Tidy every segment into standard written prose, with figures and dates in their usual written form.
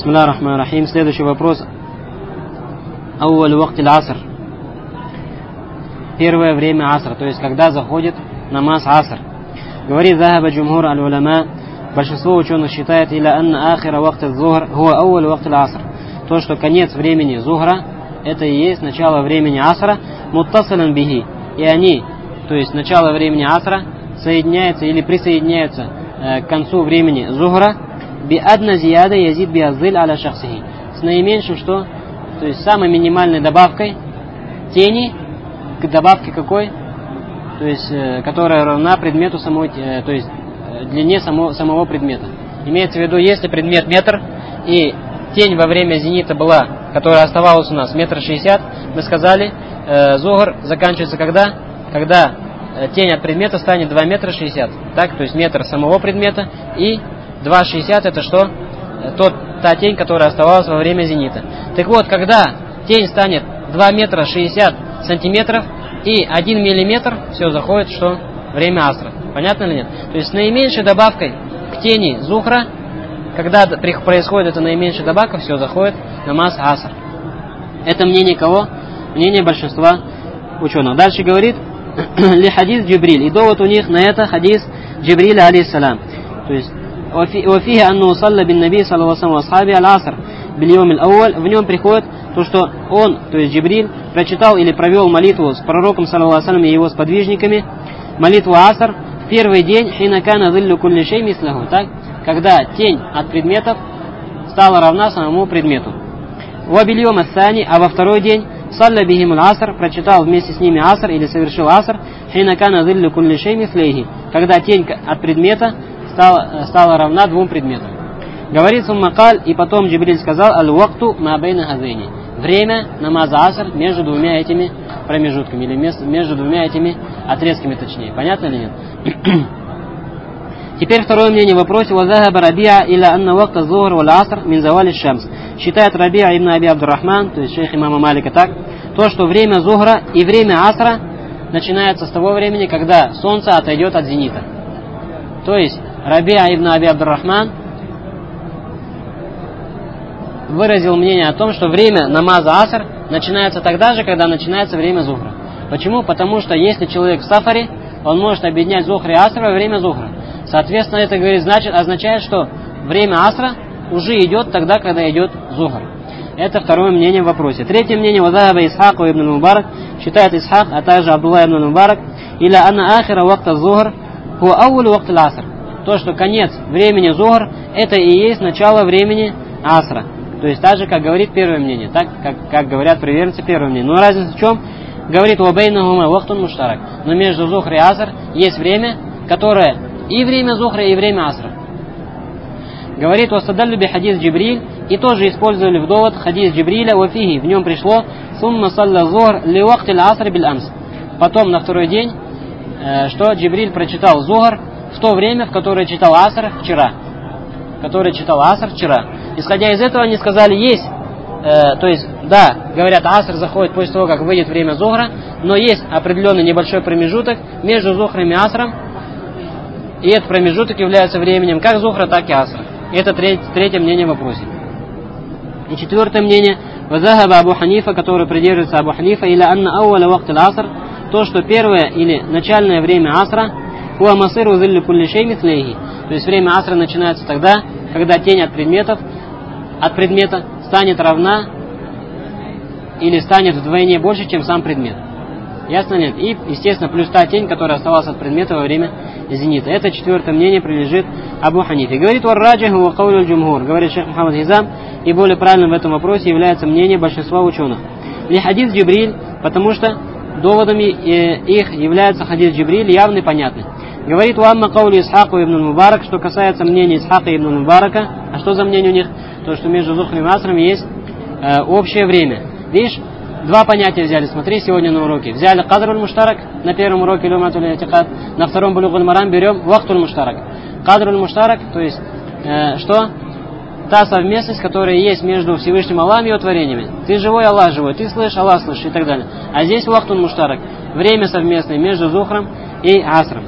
Бисмиллахир рахманир рахим. Следующий вопрос. Ауаль вактиль аср. Первое время аср, то есть когда заходит намаз аср. Говорит захаба джумхур аль-уляма, большинство ученых считает, иля анна ахира вактиль зухр, хуа ауаль вактиль аср. То, что конец времени зухра, это и есть начало времени асра, муттасалан бихи. И они, то есть начало времени асра, соединяются или присоединяются к концу времени зухра, би адна зияда язид би аззиль аля шахсихи. С наименьшим что? То есть самой минимальной добавкой тени, к добавке какой? То есть, которая равна предмету самой, то есть длине самого предмета. Имеется в виду, если предмет метр, и тень во время зенита была, которая оставалась у нас 1,60 м, мы сказали, зухр заканчивается когда? Когда тень от предмета станет 2,60 м. Так, то есть метр самого предмета и 2,60 это что? Та тень, которая оставалась во время зенита. Так вот, когда тень станет 2,60 сантиметров и 1 миллиметр, все, заходит что? Время асра. Понятно или нет? То есть с наименьшей добавкой к тени зухра, когда происходит эта наименьшая добавка, все, заходит намаз аср. Это мнение кого? Мнение большинства ученых. Дальше говорит ли хадис Джибриль. И довод у них на это хадис Джибриля алейхиссалям. То есть وفيه أنه صلى بالنبي صلى الله عليه وسلم وأصحابه العصر باليوم الأول. В нем приходит то, что он, то есть Джибриль, прочитал или провел молитву с пророком саллаллаху алейхи ва саллям и его сподвижниками, молитву аср в первый день, хина кана зиллю кулли шей мислаху, так, когда тень от предметов стала равна самому предмету. Ва бильйом ас-сани, а во второй день салля бихим аль-аср, прочитал вместе с ними аср или совершил аср, хина кана зиллю кулли шей мислейхи, когда тень от предмета стала равна двум предметам. Говорит суммакаль, и потом Джибриль сказал, аль-вакту ма бейна хазейни. Время намаза аср между двумя этими промежутками, или между двумя этими отрезками точнее. Понятно или нет? Теперь второе мнение в вопросе. Вазахаба Рабиа иля анна вакта зухр вал аср мин завали шамс. Считает Рабиа ибн Аби Абдуррахман, то есть шейх имама Малика, так, то, что время зухра и время асра начинается с того времени, когда солнце отойдет от зенита. То есть Рабиа ибн Аби Абдуррахман выразил мнение о том, что время намаза аср начинается тогда же, когда начинается время зухра. Почему? Потому что если человек в сафаре, он может объединять зухр и аср во время зухра. Соответственно, это говорит, означает, что время асра уже идет тогда, когда идет зухр. Это второе мнение в вопросе. Третье мнение, вазаба Исхак ибн Мубарак, считает Исхак, а также Абдулла ибн Мубарак, или анна ахира вакта зухр ху аулу вакта аср. То, что конец времени зухр, это и есть начало времени асра. То есть так же, как говорит первое мнение, так как говорят приверженцы первого мнения. Но разница в чем? Говорит вабейнахума вахтун муштарак. Но между зухр и аср есть время, которое и время зухра, и время асра. Говорит вастадаллю би хадис Джибриль, и тоже использовали в довод хадис Джибриля вафихи. В нем пришло сумма салла зухр ли вахтиль аср биль амс. Потом на второй день, что Джибриль прочитал зухр в то время, в которое читал аср вчера. Исходя из этого, они сказали, есть, то есть, да, говорят, аср заходит после того, как выйдет время зухра, но есть определенный небольшой промежуток между зухром и асром, и этот промежуток является временем как зухра, так и асра. И это третье мнение в вопросе. И четвертое мнение, вазахаба Абу Ханифа, который придерживается Абу Ханифа, или анна ауаля вактиль аср, то, что первое или начальное время асра, хуа масыру зиллю кулли шей мислейхи. То есть время асра начинается тогда, когда тень от предмета станет равна или станет вдвойне больше, чем сам предмет. Ясно нет? И, естественно, плюс та тень, которая оставалась от предмета во время зенита. Это четвертое мнение принадлежит Абу Ханифе. Говорит варраджиху ва каулю джумхур. Говорит шейх Мухаммад Хизам, и более правильным в этом вопросе является мнение большинства ученых. Ли хадис Джибриль, потому что доводами их является хадис Джибриль явный и понятный. Говорит уамма каули Исхаку ибн Мубарак, что касается мнения Исхака ибн Мубарака. А что за мнение у них? То, что между зухром и асром есть общее время. Видишь, два понятия взяли, смотри, сегодня на уроке. Взяли кадруль муштарак на первом уроке люматуль атикад, на втором булугуль марам берем вахтуль муштарак. Кадруль муштарак, то есть что? Та совместность, которая есть между Всевышним Аллахом и его творениями. Ты живой, Аллах живой, ты слышишь, Аллах слышит и так далее. А здесь вахтуль муштарак, время совместное между зухром и асром.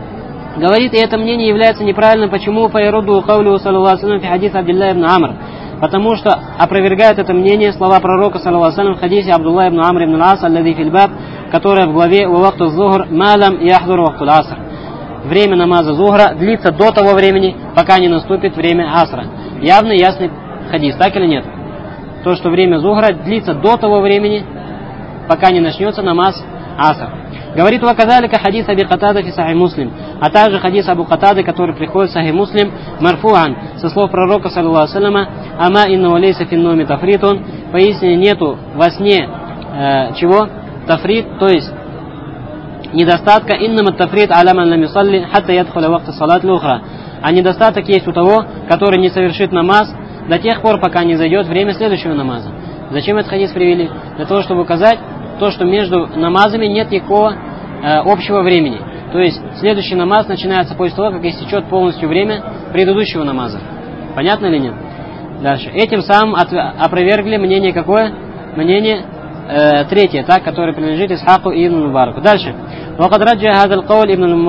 Говорит, и это мнение является неправильным. Почему? Файруду каулю саллаллаху алейхи ва саллям фи хадис Абдилла ибн Амр. Потому что опровергает это мнение слова пророка, саллаллаху алейхи ва саллям, в хадисе Абдулла ибн Амр ибн ас, аллади фильбаб, которая в главе «Вахту зухр малам яхдур вахту аср». Время намаза зухра длится до того времени, пока не наступит время асра. Явный, ясный хадис, так или нет? То, что время зухра длится до того времени, пока не начнется намаз аср. Говорит ваказалика хадис Аби Катада фи Сахих Муслим, а также хадис Абу Катады, который приходит в Сахих Муслим, марфуан, со слов пророка, саллаллаху алейхи ва салляма, ама инна лейса фи нуми тафритун, поистине нету во сне чего? Тафрит, то есть недостатка, иннама тафрит аляман лам юсалли, хатта ядхуля вахта салат лухра. А недостаток есть у того, который не совершит намаз до тех пор, пока не зайдет время следующего намаза. Зачем этот хадис привели? Для того, чтобы указать то, что между намазами нет никакого общего времени. То есть следующий намаз начинается после того, как истечет полностью время предыдущего намаза. Понятно или нет? Дальше. Этим самым опровергли мнение какое? Мнение третье, так, которое принадлежит Исхаку и Ибн Мубараку. Дальше. وقد رجح هذا القول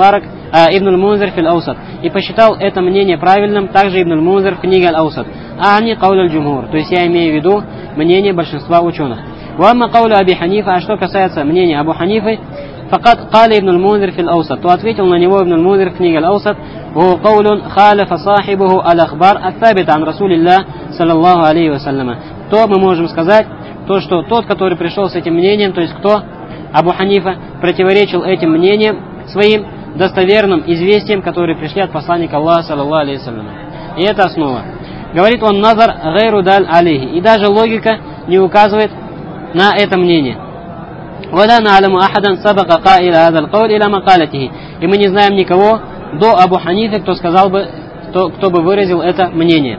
ابن المنذر في الأوسط. И посчитал это мнение правильным также Ибн Мунзир в книге Аль-Аусат. Ани قول الجمهور. То есть я имею в виду мнение большинства ученых. وأما قول أبي حنيفة, а что касается мнения Абу Ханифы, فقد قال ابن المنذر في الأوسط, то ответил на него Ибн Мунзир в книге Аль-Аусат, وهو قول خالف صاحبه الأخبار الثابتة عن رسول الله صلى الله عليه وسلم. То мы можем сказать, то, что тот, который пришел с этим мнением, то есть кто? Абу Ханифа, противоречил этим мнениям своим достоверным известиям, которые пришли от посланника Аллаха, саллаллаху алейхи ва саллям. И это основа. Говорит он, назар гайру даль алейхи. И даже логика не указывает на это мнение. وَلَا نَعْلَمُ أَحَدًا سَبَقَ قَائِلَ هَذَا الْقَوْلِ إِلَى مَقَالَتِهِ. И мы не знаем никого до Абу Ханифы, кто сказал бы, кто бы выразил это мнение.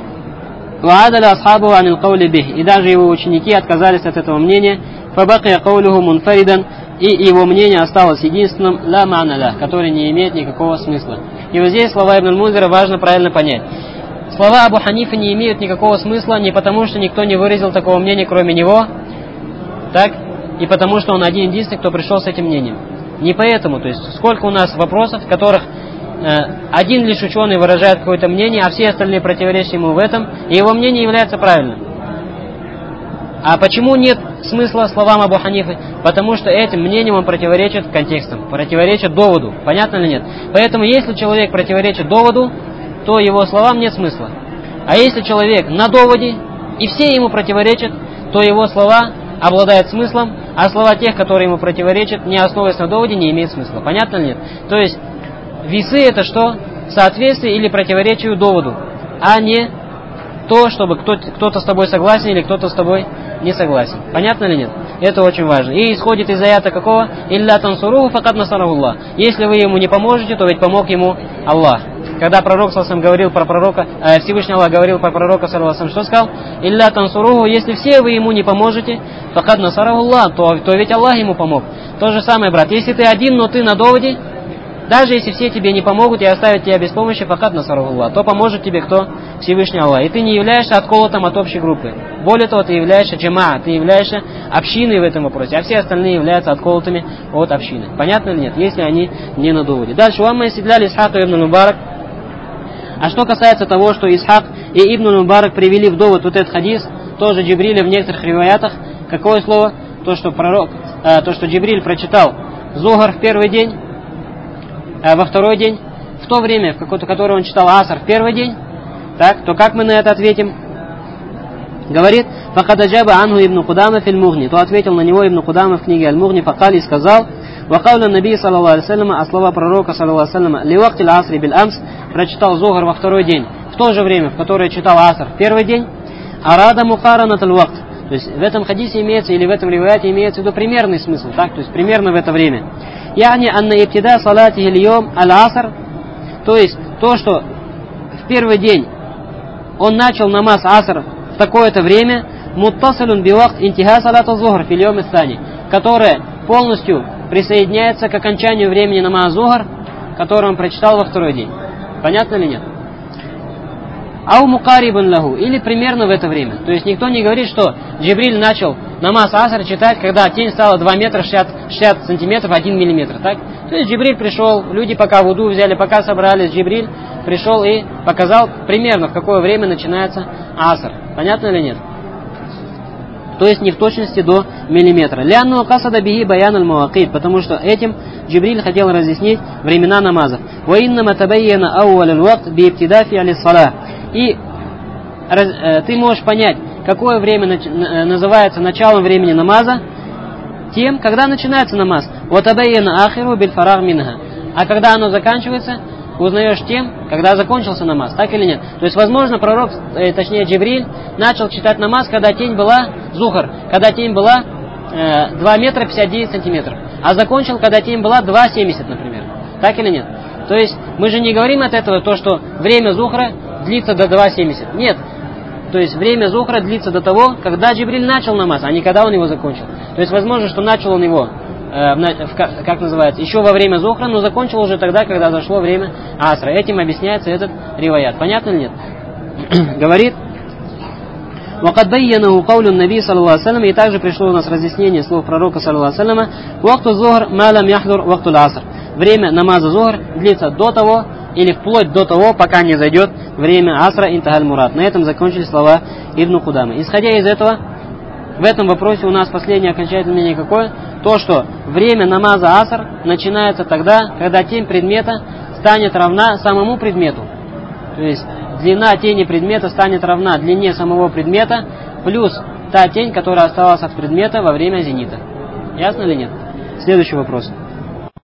وَعَدَلَ أَصْحَابُهُ عَنِ الْقَوْلِ بِهِ. И даже его ученики отказались от этого мнения. فَبَقِيَ قَوْلُهُ مُنْفَرِدًا. И его мнение осталось единственным, ла ма'на ля, который не имеет никакого смысла. И вот здесь слова Ибн Мунзира важно правильно понять. Слова Абу Ханифы не имеют никакого смысла не потому, что никто не выразил такого мнения, кроме него, так, и потому, что он один единственный, кто пришел с этим мнением. Не поэтому, то есть сколько у нас вопросов, в которых один лишь ученый выражает какое-то мнение, а все остальные противоречат ему в этом, и его мнение является правильным. А почему нет смысла словам Абу Ханифы? Потому что этим мнением он противоречит контекстам, противоречит доводу. Понятно или нет? Поэтому если человек противоречит доводу, то его словам нет смысла. А если человек на доводе, и все ему противоречат, то его слова обладают смыслом, а слова тех, которые ему противоречат, не основываясь на доводе, не имеют смысла. Понятно или нет? То есть весы это что? Соответствие или противоречию доводу, а не то, чтобы кто-то с тобой согласен или кто-то с тобой не согласен. Понятно или нет? Это очень важно. И исходит из аята какого? «Илля тансуруху факад насарахуллах». Если вы ему не поможете, то ведь помог ему Аллах. Когда пророк саллаллаху говорил про пророка, Всевышний Аллах говорил про пророка саллаллаху, что сказал? «Илля тансуруху», если все вы ему не поможете, факад насарахуллах, то ведь Аллах ему помог. То же самое, брат. Если ты один, но ты на доводе, даже если все тебе не помогут и оставят тебя без помощи, факад насарахуллах, то поможет тебе кто? Всевышний Аллах. И ты не являешься отколотым от общей группы. Более того, ты являешься джамаа, ты являешься общиной в этом вопросе, а все остальные являются отколотыми от общины. Понятно или нет? Если они не на доводе. Дальше, уамма истидляли Исхак и Ибн Мубарак. А что касается того, что Исхак и Ибн Мубарак привели в довод вот этот хадис, тоже Джибриля в некоторых риваятах, какое слово? То, что Джибриль прочитал Зухар в первый день, во второй день, в то время, в которое он читал Аср в первый день, так, то как мы на это ответим? Говорит, факададжаба анху ибн Кудама фил Мугни, то ответил на него Ибн Кудама в книге Аль-Мугни, факали сказал, вакауля наби саллаллаху алейхи ва саллям, а слова пророка саллаллаху алейхи ва саллям, ливактиль асри бил амс, прочитал Зухар во второй день, в то же время, в которое читал Аср в первый день, арада мухаранаталь вакт. То есть в этом хадисе имеется, или в этом риваяте имеется в виду примерный смысл, так, то есть примерно в это время. Яни анна ибтида салатихи льем аль-аср, то есть то, что в первый день он начал намаз аср в такое-то время, муттасалун бивакт интиха салата зухр фил йом ат-тани, которое полностью присоединяется к окончанию времени намаза зухр, который он прочитал во второй день. Понятно или нет? Ау мукарибун лаху, или примерно в это время. То есть никто не говорит, что Джибриль начал намаз аср читать, когда тень стала 2 метра 60 сантиметров 1 миллиметр, так? То есть Джибриль пришел, люди пока вуду взяли, пока собрались, Джибриль пришел и показал примерно, в какое время начинается аср. Понятно или нет? То есть не в точности до миллиметра. Лянну касада биги баян аль-муакид, потому что этим Джибриль хотел разъяснить времена намазов. Ва иннама табайяна ауаль аль-вакт би ibtidafi аль-салах. И ты можешь понять, какое время называется началом времени намаза, тем, когда начинается намаз. Ва табайяна ахиру биль фараг минха. А когда оно заканчивается, узнаешь тем, когда закончился намаз, так или нет? То есть, возможно, пророк, точнее Джибриль, начал читать намаз, когда тень была зухар, когда тень была 2 метра 59 сантиметров, а закончил, когда тень была 2,70, например. Так или нет? То есть, мы же не говорим от этого то, что время зухра длится до 2,70. Нет. То есть, время зухра длится до того, когда Джибриль начал намаз, а не когда он его закончил. То есть, возможно, что начал он его как называется, еще во время зухра, но закончил уже тогда, когда зашло время асра. Этим объясняется этот риваят. Понятно или нет? Говорит, وَقَدْ بَيَّنَهُ قَوْلُ النَّبِي صلى الله عليه وسلم, и также пришло у нас разъяснение слов пророка саллаллаху алейхи ва саллям, وَقْتُ الظُّهْرِ مَا لَمْ يَحْضُرْ وَقْتُ الْعَصْرِ. Время намаза зухр длится до того, или вплоть до того, пока не зайдет время асра интахаль мурад. На этом закончили слова Ибн Кудамы. Исходя из этого, в этом вопросе у нас последнее окончательное мнение какое? То, что время намаза аср начинается тогда, когда тень предмета станет равна самому предмету. То есть длина тени предмета станет равна длине самого предмета плюс та тень, которая оставалась от предмета во время зенита. Ясно или нет? Следующий вопрос.